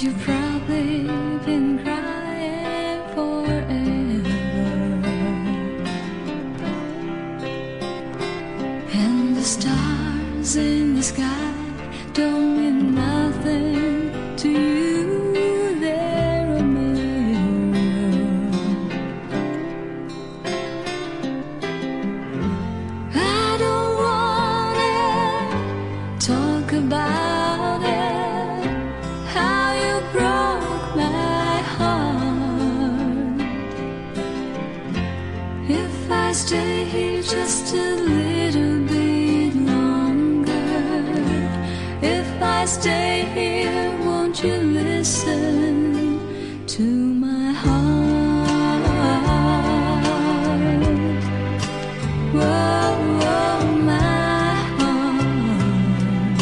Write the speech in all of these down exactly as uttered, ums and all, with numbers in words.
you've probably been crying forever, and the stars in the sky don't mean nothing to you. They're a mirror. I don't wanna talk about it, how you broke my heart. If I stay here just a little bit longer, if I stay here, won't you listen to my heart? Whoa, whoa, my heart.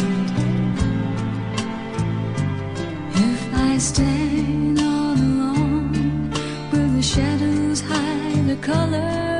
If I stay all alone, will the shadows hide the color